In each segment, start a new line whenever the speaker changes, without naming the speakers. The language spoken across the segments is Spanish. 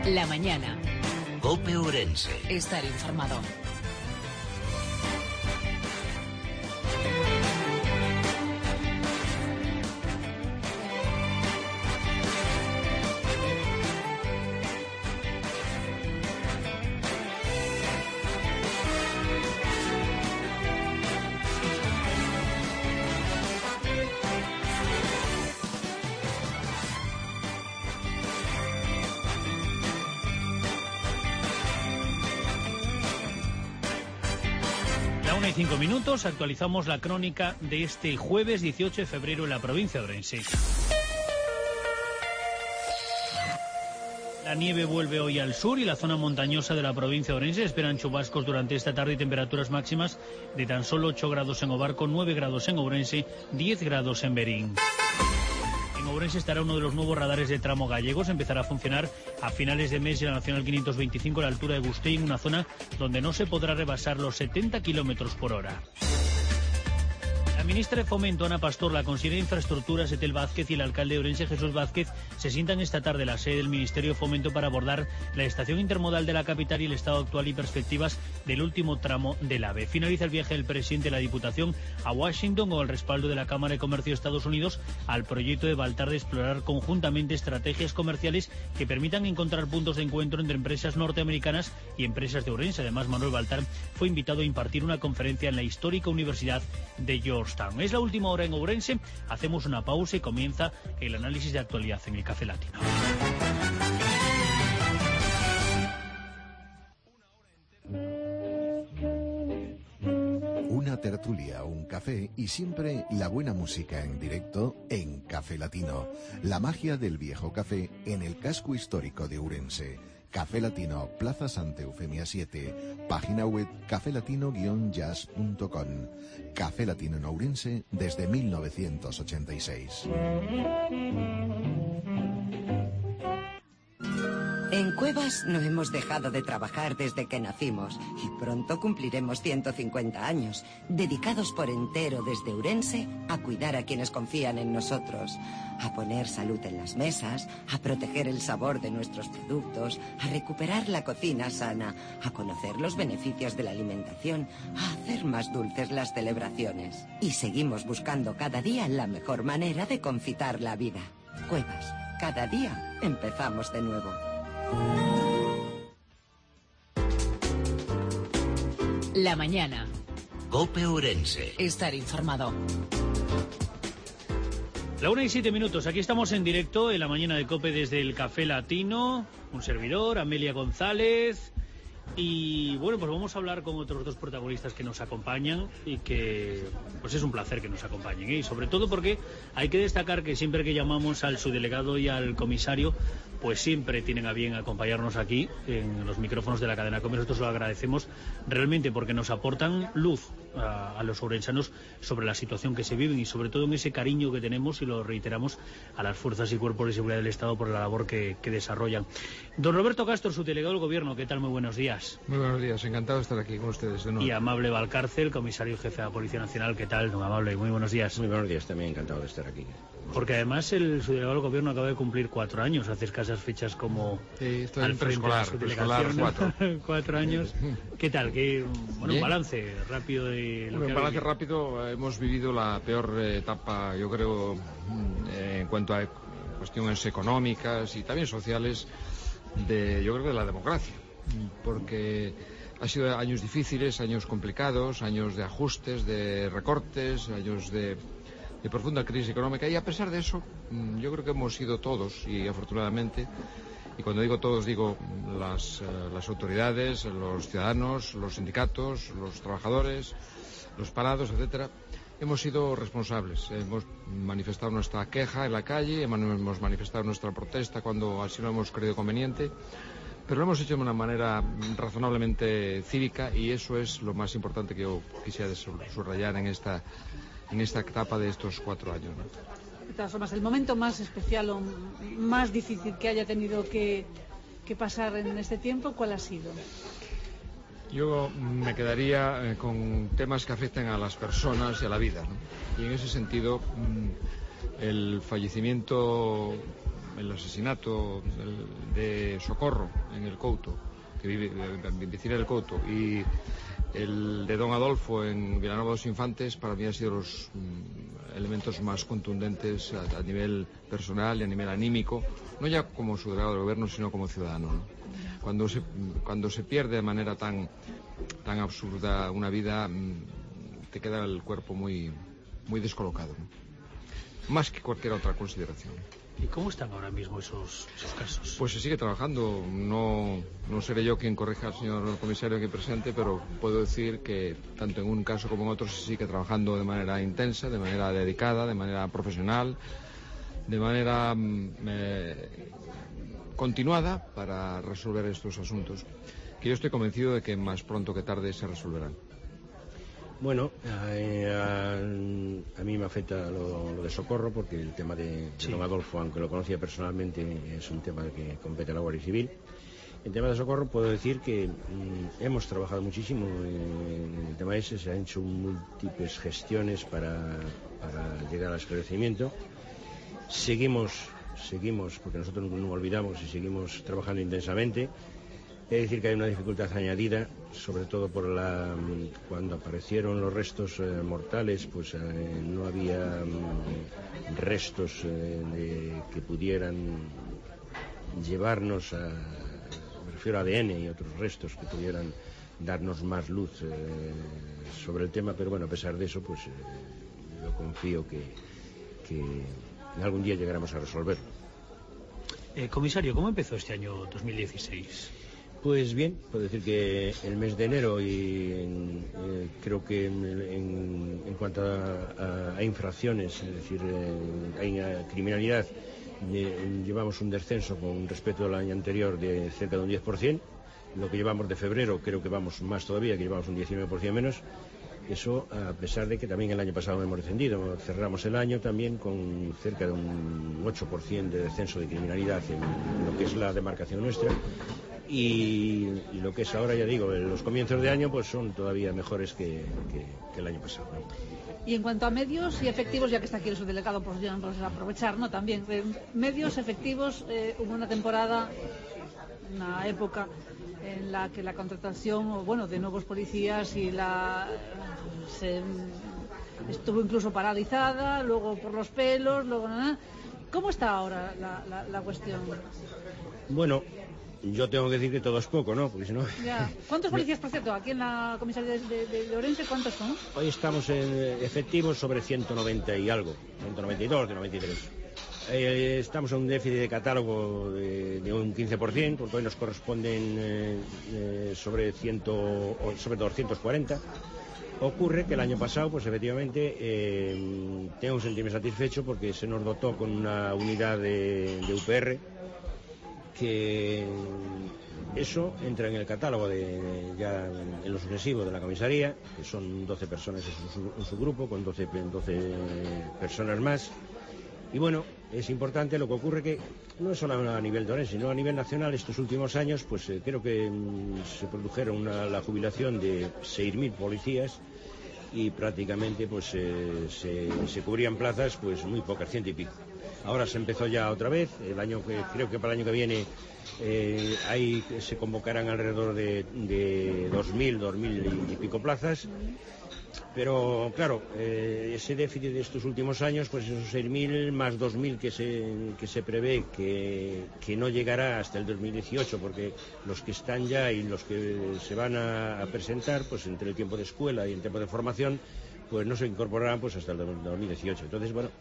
La mañana.
COPE Ourense.
Estar informado.
Una y 5 minutos, actualizamos la crónica de este jueves 18 de febrero en la provincia de Ourense. La nieve vuelve hoy al sur y la zona montañosa de la provincia de Ourense esperan chubascos durante esta tarde y temperaturas máximas de tan solo 8 grados en Obarco, 9 grados en Ourense, 10 grados en Berín. En Ourense estará uno de los nuevos radares de tramo gallegos. Empezará a funcionar a finales de mes en la Nacional 525 a la altura de Gustei, en una zona donde no se podrá rebasar los 70 kilómetros por hora. La ministra de Fomento, Ana Pastor, la consejera de Infraestructuras, Etel Vázquez, y el alcalde de Ourense, Jesús Vázquez, se sientan esta tarde en la sede del Ministerio de Fomento para abordar la estación intermodal de la capital y el estado actual y perspectivas del último tramo del AVE. Finaliza el viaje del presidente de la Diputación a Washington con el respaldo de la Cámara de Comercio de Estados Unidos al proyecto de Baltar de explorar conjuntamente estrategias comerciales que permitan encontrar puntos de encuentro entre empresas norteamericanas y empresas de Ourense. Además, Manuel Baltar fue invitado a impartir una conferencia en la histórica Universidad de Georgetown. Es la última hora en Ourense, hacemos una pausa y comienza el análisis de actualidad en el Café Latino.
Una tertulia, un café y siempre la buena música en directo en Café Latino. La magia del viejo café en el casco histórico de Ourense. Café Latino, Plaza Santa Eufemia 7, página web cafelatino-jazz.com. Café Latino en Ourense desde 1986.
En Cuevas no hemos dejado de trabajar desde que nacimos y pronto cumpliremos 150 años, dedicados por entero desde Ourense a cuidar a quienes confían en nosotros, a poner salud en las mesas, a proteger el sabor de nuestros productos, a recuperar la cocina sana, a conocer los beneficios de la alimentación, a hacer más dulces las celebraciones. Y seguimos buscando cada día la mejor manera de confitar la vida. Cuevas, cada día empezamos de nuevo.
La mañana.
COPE Ourense.
Estar informado.
La 1 y 7 minutos, aquí estamos en directo en la mañana de COPE desde el Café Latino. Un servidor, Amelia González. Y bueno, pues vamos a hablar con otros dos protagonistas que nos acompañan y que pues es un placer que nos acompañen, ¿eh? Y sobre todo porque hay que destacar que siempre que llamamos al subdelegado y al comisario, pues siempre tienen a bien acompañarnos aquí en los micrófonos de la cadena COPE. Nosotros lo agradecemos realmente porque nos aportan luz a los ourensanos sobre la situación que se viven y sobre todo en ese cariño que tenemos, y lo reiteramos, a las fuerzas y cuerpos de seguridad del Estado por la labor que desarrollan. Don Roberto Castro, subdelegado del Gobierno, ¿qué tal? Muy buenos días.
Muy buenos días, encantado de estar aquí con ustedes de nuevo.
Y Amable Valcárcel, comisario jefe de la Policía Nacional, ¿qué tal, don Amable? Muy buenos días.
Muy buenos días, también encantado de estar aquí.
Porque además el subdelegado del Gobierno acaba de cumplir 4 años, hace escasas fechas como
sí, estoy
al
en
frente de su delegación.
4
años. ¿Qué tal? Un balance rápido de lo que
un balance rápido. Hemos vivido la peor etapa, yo creo, en cuanto a cuestiones económicas y también sociales, yo creo, de la democracia. Porque ha sido años difíciles, años complicados, años de ajustes, de recortes, años de profunda crisis económica, y a pesar de eso yo creo que hemos sido todos, y afortunadamente, y cuando digo todos digo las autoridades, los ciudadanos, los sindicatos, los trabajadores, los parados, etcétera, hemos sido responsables. Hemos manifestado nuestra queja en la calle, hemos manifestado nuestra protesta cuando así lo hemos creído conveniente, pero lo hemos hecho de una manera razonablemente cívica, y eso es lo más importante que yo quisiera subrayar en esta etapa de estos 4 años, ¿no?
De todas formas, el momento más especial o más difícil que haya tenido que pasar en este tiempo, ¿cuál ha sido?
Yo me quedaría con temas que afectan a las personas y a la vida, ¿no? Y en ese sentido, el fallecimiento el asesinato de Socorro en el Couto, que vive vecina del Couto, y el de don Adolfo en Vilanova dos Infantes, para mí han sido los elementos más contundentes a nivel personal y a nivel anímico, no ya como subdelegado del gobierno, sino como ciudadano, ¿no? Cuando se pierde de manera tan absurda una vida, te queda el cuerpo muy descolocado, ¿no? Más que cualquier otra consideración.
¿Y cómo están ahora mismo esos casos?
Pues se sigue trabajando. No seré yo quien corrija al señor comisario aquí presente, pero puedo decir que tanto en un caso como en otro se sigue trabajando de manera intensa, de manera dedicada, de manera profesional, de manera continuada para resolver estos asuntos, que yo estoy convencido de que más pronto que tarde se resolverán.
Bueno, a mí me afecta lo de Socorro, porque el tema de don Adolfo, aunque lo conocía personalmente, es un tema que compete a la Guardia Civil. El tema de Socorro, puedo decir que hemos trabajado muchísimo en el tema ese, se han hecho múltiples gestiones para llegar al esclarecimiento. Seguimos, porque nosotros no olvidamos y seguimos trabajando intensamente. He de decir que hay una dificultad añadida, sobre todo cuando aparecieron los restos mortales, pues no había restos que pudieran llevarnos me refiero a ADN y otros restos que pudieran darnos más luz sobre el tema, pero bueno, a pesar de eso, pues yo confío que algún día llegaremos a resolverlo.
Comisario, ¿cómo empezó este año 2016?
Pues bien, puedo decir que el mes de enero y creo que en cuanto a infracciones, es decir, a criminalidad, llevamos un descenso con respecto al año anterior de cerca de un 10%. Lo que llevamos de febrero creo que vamos más todavía, que llevamos un 19% menos. Eso a pesar de que también el año pasado hemos descendido. Cerramos el año también con cerca de un 8% de descenso de criminalidad en lo que es la demarcación nuestra. Y lo que es ahora, ya digo, los comienzos de año pues son todavía mejores que el año pasado, ¿no?
Y en cuanto a medios y efectivos, ya que está aquí el subdelegado, pues aprovechar, ¿no? También medios efectivos, hubo una temporada, una época en la que la contratación, de nuevos policías estuvo incluso paralizada, luego por los pelos, luego nada. ¿Cómo está ahora la cuestión?
Bueno, yo tengo que decir que todo es poco, ¿no? Porque si no...
Ya. ¿Cuántos policías, por cierto, aquí en la comisaría de Orense, cuántos son?
Hoy estamos en efectivos sobre 190 y algo, 192, 193. Estamos en un déficit de catálogo de un 15%, porque hoy nos corresponden sobre 240. Ocurre que el año pasado, pues efectivamente, tengo un sentirme satisfecho porque se nos dotó con una unidad de UPR, que eso entra en el catálogo ya en lo sucesivo de la comisaría, que son 12 personas en su grupo, con 12 personas más. Y bueno, es importante lo que ocurre, que no es solo a nivel de Orense, sino a nivel nacional. Estos últimos años, pues creo que se produjeron la jubilación de 6.000 policías y prácticamente pues se cubrían plazas pues muy pocas, 100 y pico. Ahora se empezó ya otra vez, creo que para el año que viene se convocarán alrededor de 2.000 y pico plazas. Pero claro, ese déficit de estos últimos años, pues esos 6.000 más 2.000 que se prevé que no llegará hasta el 2018, porque los que están ya y los que se van a presentar, pues entre el tiempo de escuela y el tiempo de formación, pues no se incorporarán pues hasta el 2018. Entonces, bueno,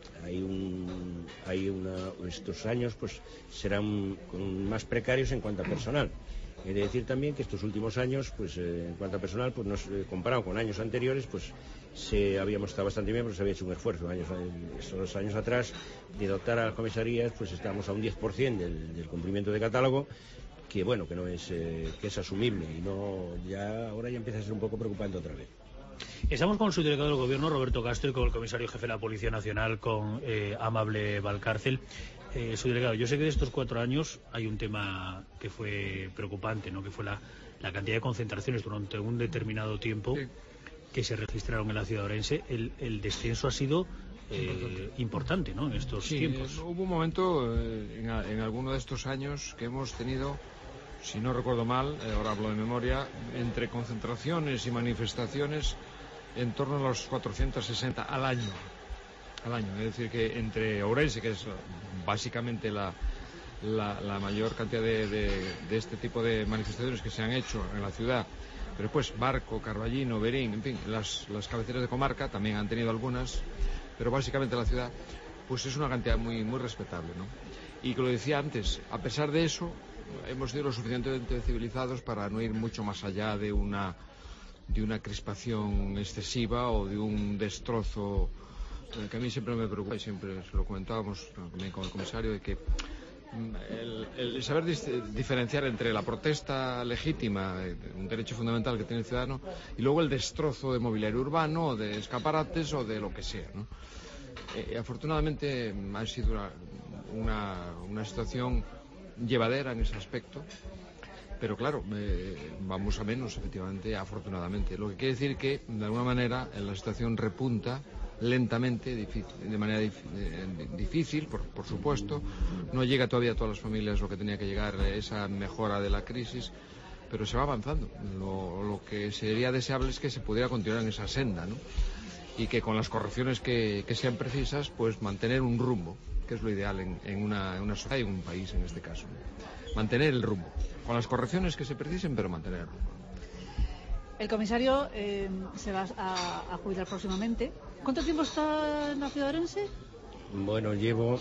estos años pues serán más precarios en cuanto a personal. He de decir también que estos últimos años, pues en cuanto a personal, pues comparado con años anteriores, pues habíamos estado bastante bien, pero se había hecho un esfuerzo. Estos años atrás, de dotar a las comisarías, pues estábamos a un 10% del cumplimiento de catálogo, que bueno, que no es que es asumible, y ahora ya empieza a ser un poco preocupante otra vez.
Estamos con el subdelegado del Gobierno, Roberto Castro, y con el comisario jefe de la Policía Nacional, con Amable Valcárcel. Subdelegado, yo sé que de estos 4 años hay un tema que fue preocupante, ¿no? Que fue la cantidad de concentraciones durante un determinado tiempo que se registraron en la ciudad de Orense. El descenso ha sido importante, ¿no?, en estos
sí,
tiempos.
Hubo un momento en alguno de estos años que hemos tenido, si no recuerdo mal, ahora hablo de memoria, entre concentraciones y manifestaciones en torno a los 460 al año. Es decir, que entre Ourense, que es básicamente la mayor cantidad de este tipo de manifestaciones que se han hecho en la ciudad, pero después Barco, Carballino, Verín, en fin, las cabeceras de comarca también han tenido algunas, pero básicamente la ciudad, pues es una cantidad muy, muy respetable, ¿no? Y que lo decía antes, a pesar de eso, hemos sido lo suficientemente civilizados para no ir mucho más allá de una crispación excesiva o de un destrozo que a mí siempre me preocupa, y siempre lo comentábamos también con el comisario, de que el saber diferenciar entre la protesta legítima, un derecho fundamental que tiene el ciudadano, y luego el destrozo de mobiliario urbano, o de escaparates, o de lo que sea, ¿no? Afortunadamente ha sido una situación llevadera en ese aspecto, pero claro, vamos a menos, efectivamente, afortunadamente. Lo que quiere decir que, de alguna manera, la situación repunta lentamente, de manera difícil, por supuesto. No llega todavía a todas las familias lo que tenía que llegar, esa mejora de la crisis, pero se va avanzando. Lo que sería deseable es que se pudiera continuar en esa senda, ¿no? Y que con las correcciones que sean precisas, pues mantener un rumbo, que es lo ideal en una sociedad y en un país en este caso, ¿no? Mantener el rumbo, con las correcciones que se precisen, pero mantener el rumbo.
El comisario se va a jubilar próximamente. ¿Cuánto tiempo está en la ciudad de Ourense?
Bueno, llevo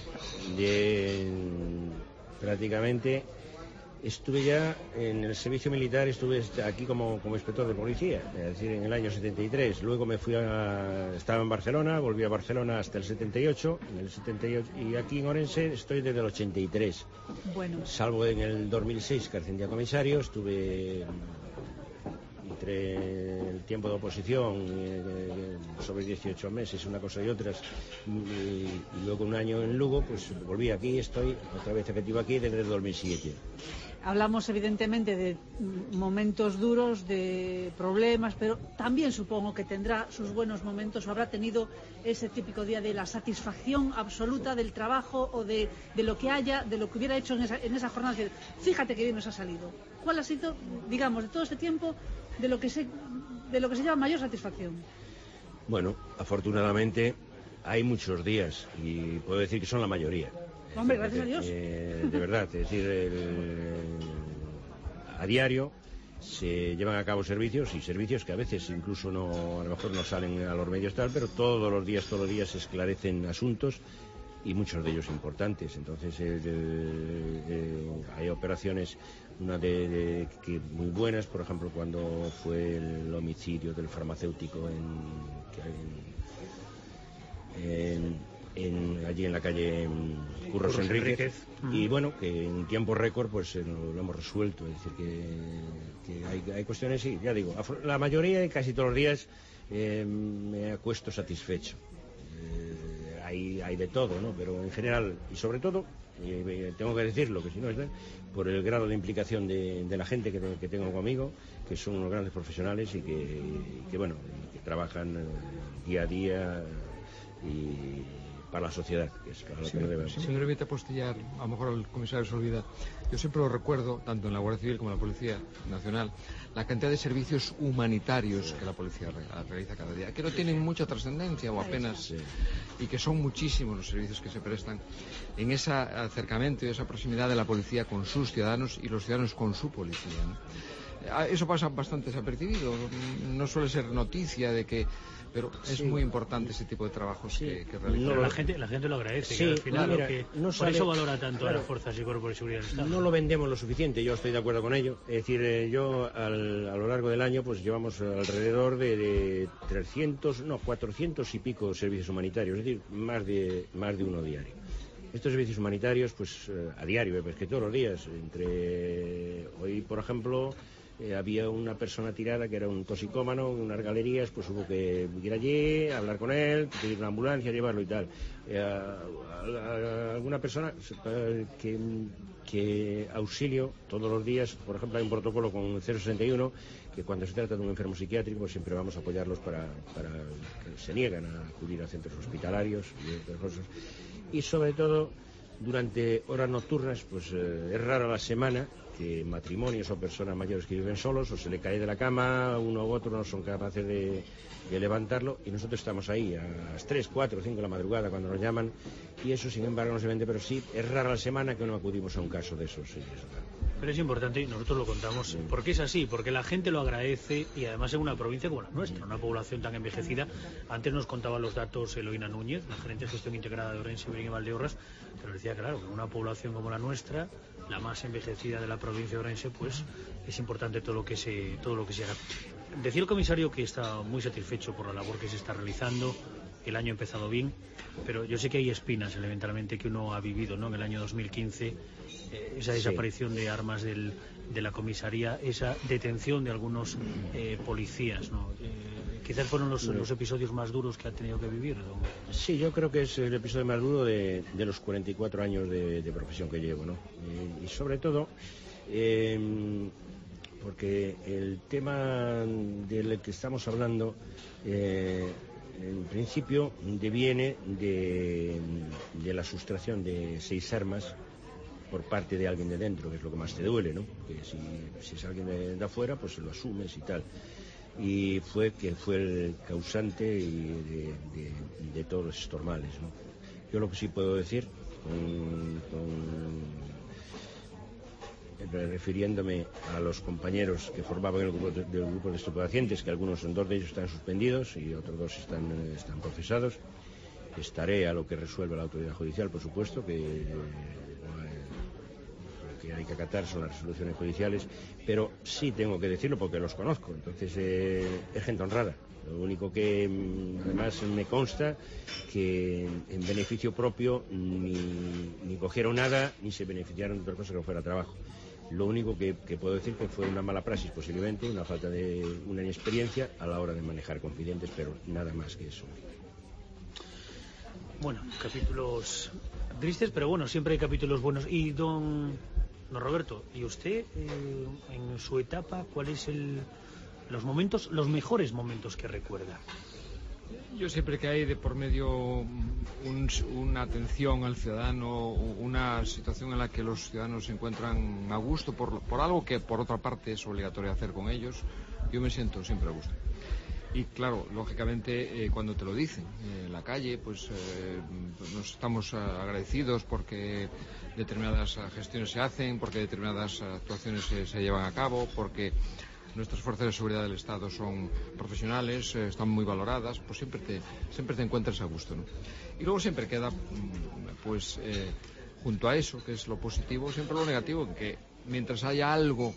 prácticamente... Estuve ya en el servicio militar, estuve aquí como inspector de policía, es decir, en el año 73. Luego estaba en Barcelona, volví a Barcelona hasta el 78, y aquí en Ourense estoy desde el 83.
Bueno.
Salvo en el 2006, que ascendí a comisario, estuve entre el tiempo de oposición, sobre 18 meses, una cosa y otras, y luego un año en Lugo, pues volví aquí, estoy otra vez efectivo aquí desde el 2007.
Hablamos evidentemente de momentos duros, de problemas, pero también supongo que tendrá sus buenos momentos, o habrá tenido ese típico día de la satisfacción absoluta del trabajo o de lo que hubiera hecho en esa jornada. Fíjate que bien nos ha salido. ¿Cuál ha sido, digamos, de todo este tiempo, de lo que se llama mayor satisfacción?
Bueno, afortunadamente hay muchos días y puedo decir que son la mayoría.
Hombre, gracias a Dios.
De verdad, es decir, a diario se llevan a cabo servicios que a veces incluso a lo mejor no salen a los medios tal, pero todos los días se esclarecen asuntos, y muchos de ellos importantes. Entonces hay operaciones, una que muy buenas, por ejemplo, cuando fue el homicidio del farmacéutico allí en la calle Curros Enríquez, y bueno, que en tiempo récord pues lo hemos resuelto. Es decir, que hay cuestiones, sí, ya digo, la mayoría y casi todos los días me acuesto satisfecho. Hay de todo, ¿no? Pero en general, y sobre todo, tengo que decirlo, que si no es por el grado de implicación de la gente que tengo conmigo, que son unos grandes profesionales y que bueno, que trabajan día a día y para la sociedad, que es para lo que debemos.
Si me permite apostillar, a lo mejor el comisario se olvida, yo siempre lo recuerdo, tanto en la Guardia Civil como en la Policía Nacional, la cantidad de servicios humanitarios que la policía realiza cada día, que no tienen mucha trascendencia o apenas, y que son muchísimos los servicios que se prestan en ese acercamiento y esa proximidad de la policía con sus ciudadanos y los ciudadanos con su policía, ¿no? Eso pasa bastante desapercibido, no suele ser noticia de que... Pero es muy importante ese tipo de trabajos que realiza.
No, la gente lo agradece, que al final por eso valora tanto a las fuerzas y cuerpos de seguridad del Estado.
No lo vendemos lo suficiente, yo estoy de acuerdo con ello. Es decir, a lo largo del año pues llevamos alrededor de 400 y pico servicios humanitarios, es decir, más de uno diario. Estos servicios humanitarios, pues a diario, pues que todos los días, hoy, por ejemplo... había una persona tirada que era un toxicómano en unas galerías, pues hubo que ir allí, hablar con él, pedir una ambulancia, llevarlo y tal. alguna persona que auxilio todos los días. Por ejemplo, hay un protocolo con 061 que cuando se trata de un enfermo psiquiátrico siempre vamos a apoyarlos para que se niegan a acudir a centros hospitalarios y otras cosas. Y sobre todo durante horas nocturnas, pues es rara la semana que matrimonios o personas mayores que viven solos o se le cae de la cama, uno u otro no son capaces de levantarlo, y nosotros estamos ahí a las 3, 4, 5 de la madrugada cuando nos llaman, y eso sin embargo no se vende, pero sí es rara la semana que no acudimos a un caso de esos. Sí,
pero es importante, y nosotros lo contamos, porque es así, porque la gente lo agradece, y además en una provincia como la nuestra, una población tan envejecida. Antes nos contaba los datos Eloína Núñez, la gerente de gestión integrada de Ourense, Verín y Valdeorras, pero decía, claro, que en una población como la nuestra, la más envejecida de la provincia de Ourense, pues es importante todo lo que se haga. Decía el comisario que está muy satisfecho por la labor que se está realizando. El año ha empezado bien, pero yo sé que hay espinas elementalmente que uno ha vivido, ¿no? En el año 2015, esa desaparición de armas de la comisaría, esa detención de algunos policías, ¿no? Quizás fueron los episodios más duros que ha tenido que vivir, ¿no?
Sí, yo creo que es el episodio más duro de los 44 años de profesión que llevo, ¿no? Y sobre todo porque el tema del que estamos hablando en principio deviene de la sustracción de 6 armas por parte de alguien de dentro, que es lo que más te duele, ¿no? Que si es alguien de afuera, pues lo asumes y tal. Y fue el causante de todos estos males, ¿no? Yo lo que sí puedo decir, refiriéndome a los compañeros que formaban el grupo de estupefacientes, que algunos, 2 de ellos están suspendidos y otros 2 están procesados. Estaré a lo que resuelva la autoridad judicial, por supuesto, que hay que acatar son las resoluciones judiciales, pero sí tengo que decirlo porque los conozco, entonces es gente honrada. Lo único que además me consta que en beneficio propio ni cogieron nada ni se beneficiaron de otra cosa que no fuera trabajo. Lo único que puedo decir que fue una mala praxis, posiblemente, una falta de una inexperiencia a la hora de manejar confidentes, pero nada más que eso.
Bueno, capítulos tristes, pero bueno, siempre hay capítulos buenos. Y don Roberto, ¿y usted en su etapa cuál es los mejores momentos que recuerda?
Yo siempre que hay de por medio una atención al ciudadano, una situación en la que los ciudadanos se encuentran a gusto por algo que por otra parte es obligatorio hacer con ellos, yo me siento siempre a gusto. Y claro, lógicamente cuando te lo dicen en la calle, pues nos estamos agradecidos porque determinadas gestiones se hacen, porque determinadas actuaciones se llevan a cabo, porque nuestras fuerzas de seguridad del Estado son profesionales, están muy valoradas, pues siempre te encuentras a gusto, ¿no? Y luego siempre queda, pues, junto a eso, que es lo positivo, siempre lo negativo, que mientras haya algo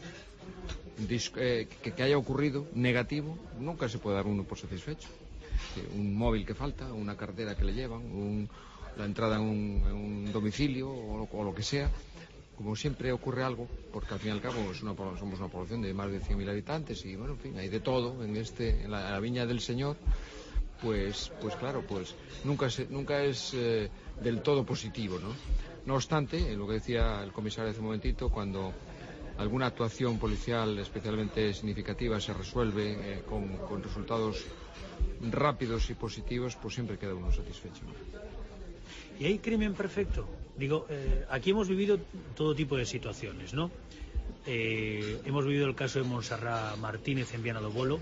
que haya ocurrido negativo, nunca se puede dar uno por satisfecho. Un móvil que falta, una cartera que le llevan, la entrada en un domicilio o lo que sea. Como siempre ocurre algo, porque al fin y al cabo somos una población de más de 100.000 habitantes y bueno, en fin, hay de todo en la viña del Señor, pues claro, pues nunca es del todo positivo, ¿no? No obstante, lo que decía el comisario hace un momentito, cuando alguna actuación policial especialmente significativa se resuelve con resultados rápidos y positivos, pues siempre queda uno satisfecho, ¿no?
¿Y hay crimen perfecto? Digo, aquí hemos vivido todo tipo de situaciones, ¿no? Hemos vivido el caso de Montserrat Martínez en Viana do Bolo.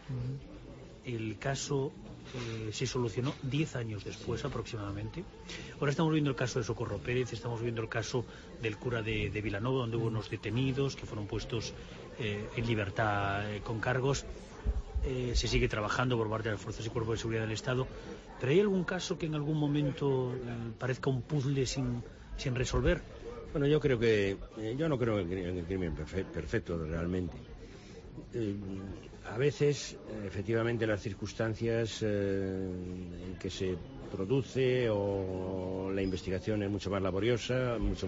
El caso se solucionó 10 años después aproximadamente. Ahora estamos viendo el caso de Socorro Pérez, estamos viendo el caso del cura de Vilanova, donde hubo unos detenidos que fueron puestos en libertad con cargos. Se sigue trabajando por parte de las fuerzas y cuerpos de seguridad del Estado, pero ¿hay algún caso que en algún momento parezca un puzzle sin resolver?
Bueno, yo no creo en el crimen perfecto realmente. A veces, efectivamente, las circunstancias en que se produce o la investigación es mucho más laboriosa, muchas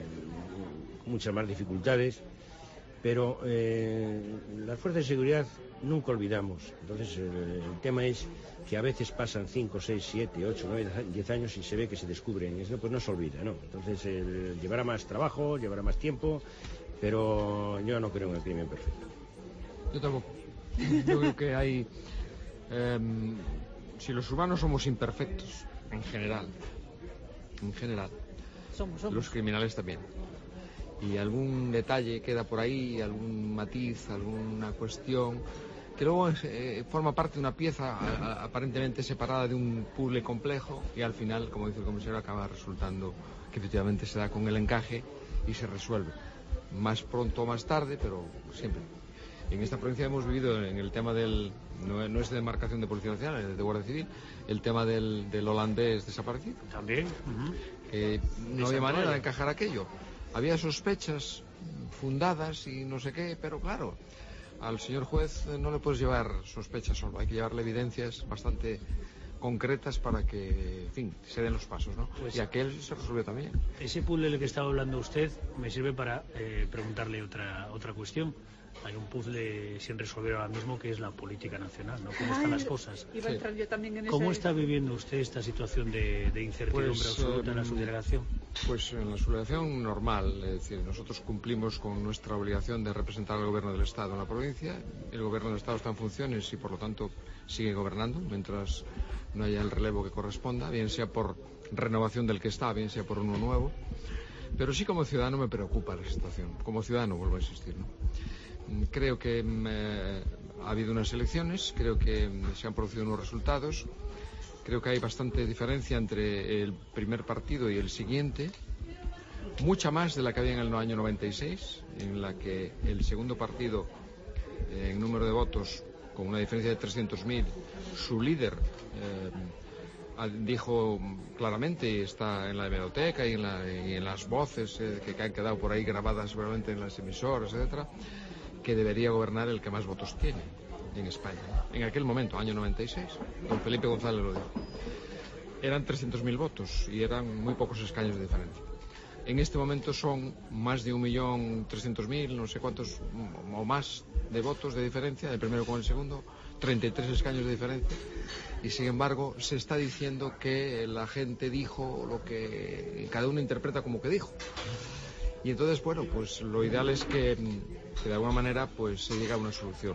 más dificultades, pero las fuerzas de seguridad nunca olvidamos. Entonces el tema es que a veces pasan 5, 6, 7, 8, 9, 10 años y se ve que se descubren, y eso pues no se olvida, ¿no? Entonces llevará más trabajo, llevará más tiempo, pero yo no creo en el crimen perfecto.
Yo tampoco. Yo creo que hay... si los humanos somos imperfectos, en general,
Somos.
los criminales también. Y algún detalle queda por ahí, algún matiz, alguna cuestión, que luego forma parte de una pieza aparentemente separada de un puzzle complejo, y al final, como dice el comisario, acaba resultando que efectivamente se da con el encaje y se resuelve. Más pronto o más tarde, pero siempre. En esta provincia hemos vivido en el tema del... No es de demarcación de Policía Nacional, es de Guardia Civil, el tema del holandés desaparecido.
También.
Que no había manera de encajar aquello. Había sospechas fundadas y no sé qué, pero claro, al señor juez no le puedes llevar sospechas solo, hay que llevarle evidencias bastante concretas para que, en fin, se den los pasos, ¿no?
Pues,
y aquel se resolvió también.
Ese puzzle del que estaba hablando usted me sirve para preguntarle otra cuestión. Hay un puzzle sin resolver ahora mismo, que es la política nacional, ¿no? ¿Cómo están las cosas?
Iba a entrar yo también en
¿Cómo
ese...
está viviendo usted esta situación de incertidumbre absoluta en la subdelegación?
Pues en la subdelegación normal, es decir, nosotros cumplimos con nuestra obligación de representar al gobierno del Estado en la provincia. El gobierno del Estado está en funciones y por lo tanto sigue gobernando mientras no haya el relevo que corresponda, bien sea por renovación del que está, bien sea por uno nuevo. Pero sí, como ciudadano me preocupa la situación. Como ciudadano, vuelvo a insistir, ¿no? Creo que ha habido unas elecciones, creo que se han producido unos resultados, creo que hay bastante diferencia entre el primer partido y el siguiente, mucha más de la que había en el año 96, en la que el segundo partido, en número de votos, con una diferencia de 300.000, su líder dijo claramente, y está en la hemeroteca y en las voces que han quedado por ahí grabadas seguramente en las emisoras, etcétera, que debería gobernar el que más votos tiene en España. En aquel momento, año 96, don Felipe González lo dijo. Eran 300.000 votos y eran muy pocos escaños de diferencia. En este momento son más de 1.300.000, no sé cuántos o más de votos de diferencia, el primero con el segundo, 33 escaños de diferencia, y sin embargo se está diciendo que la gente dijo lo que cada uno interpreta como que dijo. Y entonces, bueno, pues lo ideal es que de alguna manera pues se llegue a una solución.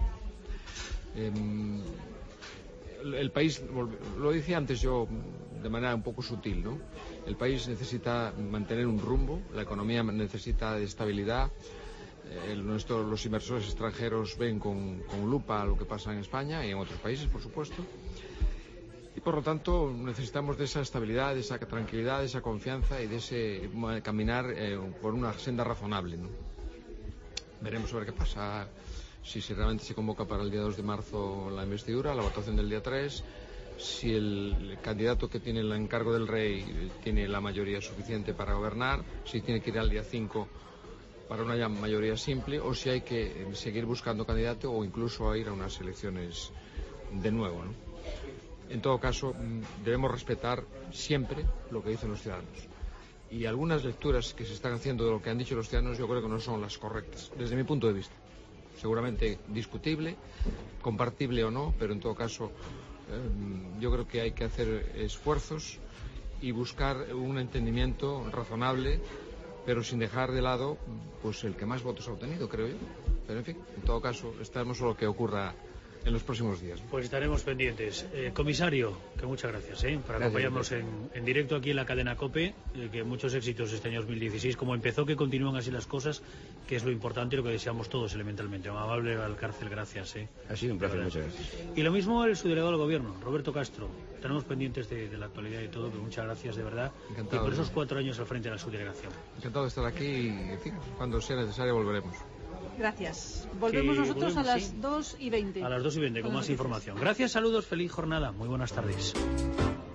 El país, lo decía antes yo de manera un poco sutil, ¿no? El país necesita mantener un rumbo, la economía necesita de estabilidad, los inversores extranjeros ven con lupa lo que pasa en España y en otros países, por supuesto. Y por lo tanto necesitamos de esa estabilidad, de esa tranquilidad, de esa confianza y de ese caminar por una senda razonable, ¿no? Veremos a ver qué pasa, si realmente se convoca para el día 2 de marzo la investidura, la votación del día 3, si el candidato que tiene el encargo del rey tiene la mayoría suficiente para gobernar, si tiene que ir al día 5 para una mayoría simple, o si hay que seguir buscando candidato o incluso a ir a unas elecciones de nuevo, ¿no? En todo caso, debemos respetar siempre lo que dicen los ciudadanos. Y algunas lecturas que se están haciendo de lo que han dicho los ciudadanos yo creo que no son las correctas, desde mi punto de vista. Seguramente discutible, compartible o no, pero en todo caso yo creo que hay que hacer esfuerzos y buscar un entendimiento razonable, pero sin dejar de lado pues el que más votos ha obtenido, creo yo. Pero en fin, en todo caso, estaremos a lo que ocurra en los próximos días.
Pues estaremos pendientes. Comisario, que muchas gracias por acompañarnos en directo aquí en la cadena COPE, que muchos éxitos este año 2016, como empezó, que continúen así las cosas, que es lo importante y lo que deseamos todos elementalmente. Amable Valcárcel, gracias.
Ha sido un placer, muchas gracias.
Y lo mismo el subdelegado del Gobierno, Roberto Castro. Estaremos pendientes de la actualidad y todo, pero muchas gracias de verdad.
Encantado,
y por esos 4 años al frente de la subdelegación.
Encantado de estar aquí y, en fin, cuando sea necesario volveremos.
Gracias. Volvemos nosotros a las 2:20.
A las 2:20 con más información. Gracias, saludos, feliz jornada. Muy buenas tardes.